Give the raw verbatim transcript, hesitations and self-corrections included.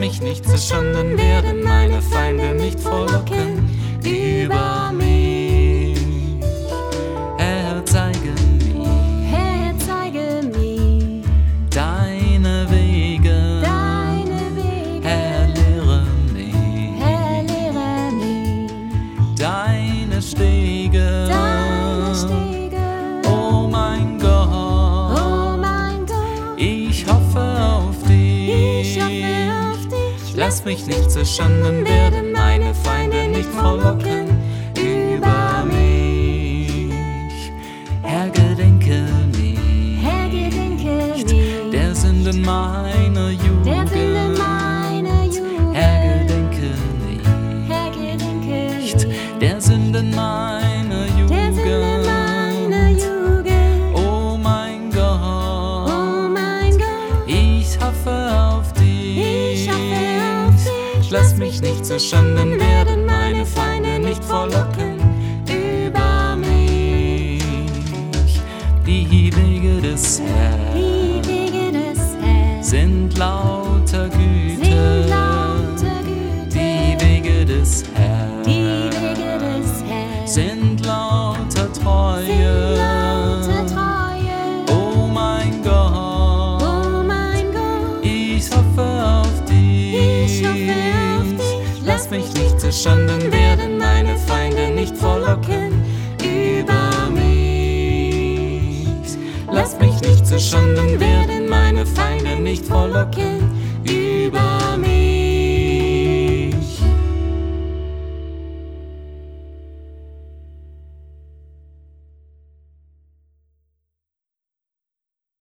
mich nicht zu Schanden werden, meine Feinde nicht frohlocken über mich. Herr, zeige mir, Herr, zeige mir deine Wege, deine Wege. Herr, lehre mich, Herr, lehre mich deine Stege, deine Stege. oh mein Gott, Oh mein Gott, ich hoffe auf dich. ich hoffe auf dich. Lass mich nicht zu Schanden werden, meine Feinde nicht frohlocken über mich. Herr, gedenke nicht Herr, gedenke mir der Sünden meiner Jugend. der Sünde meiner Jugend. Herr, gedenke nicht Herr, gedenke mir der Sünden meiner der Sünde meiner Jugend. Jugend. Oh mein Gott, Oh mein Gott, ich hoffe auf dich. ich hoffe auf dich. Lass mich nicht zu Schanden werden, meine Feinde nicht frohlocken über mich. Die Wege des Herrn Die Wege des Herrn sind lauter Güte. sind lauter Güte. Die Wege des Herrn Die Wege des Herrn sind lauter sind Treue. lauter Treue. Oh mein Gott, Oh mein Gott, ich hoffe auf dich. ich hoffe auf dich. Lass mich nicht zu Schanden werden, meine Feinde nicht frohlocken über mich. Lass mich nicht zu Schanden werden, meine Feinde nicht frohlocken über